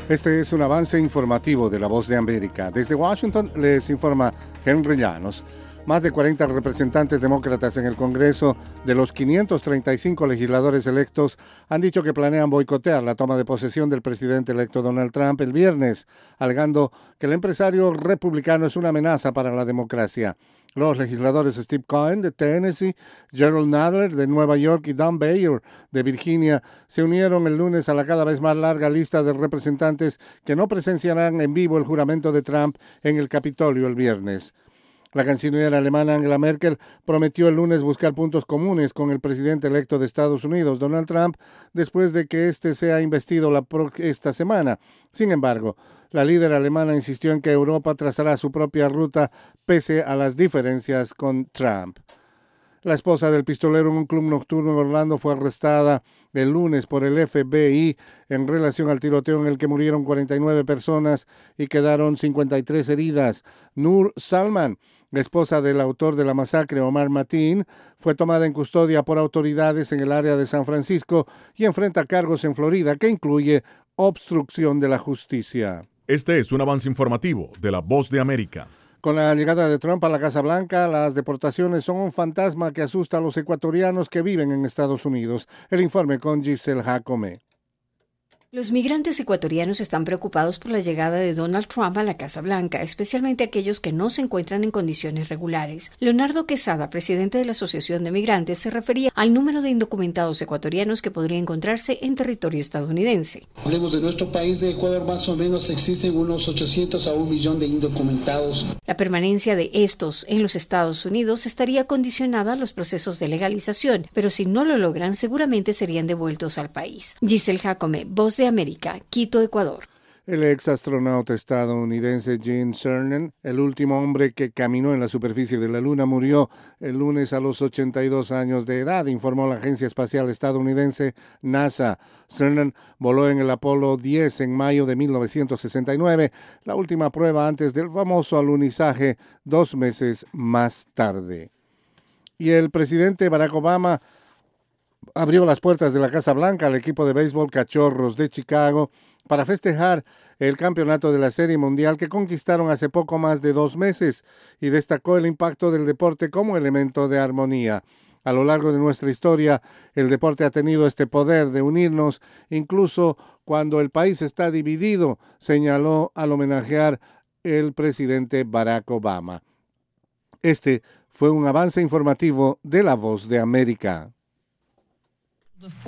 Este es un avance informativo de La Voz de América. Desde Washington les informa Henry Llanos. Más de 40 representantes demócratas en el Congreso de los 535 legisladores electos han dicho que planean boicotear la toma de posesión del presidente electo Donald Trump el viernes, alegando que el empresario republicano es una amenaza para la democracia. Los legisladores Steve Cohen de Tennessee, Gerald Nadler de Nueva York y Dan Beyer de Virginia se unieron el lunes a la cada vez más larga lista de representantes que no presenciarán en vivo el juramento de Trump en el Capitolio el viernes. La canciller alemana Angela Merkel prometió el lunes buscar puntos comunes con el presidente electo de Estados Unidos, Donald Trump, después de que éste sea investido esta semana. Sin embargo, la líder alemana insistió en que Europa trazará su propia ruta pese a las diferencias con Trump. La esposa del pistolero en un club nocturno en Orlando fue arrestada el lunes por el FBI en relación al tiroteo en el que murieron 49 personas y quedaron 53 heridas. Nur Salman, la esposa del autor de la masacre, Omar Mateen, fue tomada en custodia por autoridades en el área de San Francisco y enfrenta cargos en Florida que incluye obstrucción de la justicia. Este es un avance informativo de La Voz de América. Con la llegada de Trump a la Casa Blanca, las deportaciones son un fantasma que asusta a los ecuatorianos que viven en Estados Unidos. El informe con Giselle Jacome. Los migrantes ecuatorianos están preocupados por la llegada de Donald Trump a la Casa Blanca, especialmente aquellos que no se encuentran en condiciones regulares. Leonardo Quesada, presidente de la Asociación de Migrantes, se refería al número de indocumentados ecuatorianos que podría encontrarse en territorio estadounidense. Hablemos de nuestro país de Ecuador, más o menos existen unos 800 a 1 millón de indocumentados. La permanencia de estos en los Estados Unidos estaría condicionada a los procesos de legalización, pero si no lo logran, seguramente serían devueltos al país. Giselle Jacome, Voz de América, Quito, Ecuador. El ex astronauta estadounidense Gene Cernan, el último hombre que caminó en la superficie de la Luna, murió el lunes a los 82 años de edad, informó la agencia espacial estadounidense NASA. Cernan voló en el Apolo 10 en mayo de 1969, la última prueba antes del famoso alunizaje 2 meses más tarde. Y el presidente Barack Obama abrió las puertas de la Casa Blanca al equipo de béisbol Cachorros de Chicago para festejar el campeonato de la Serie Mundial que conquistaron hace poco más de 2 meses y destacó el impacto del deporte como elemento de armonía. A lo largo de nuestra historia, el deporte ha tenido este poder de unirnos, incluso cuando el país está dividido, señaló al homenajear el presidente Barack Obama. Este fue un avance informativo de La Voz de América.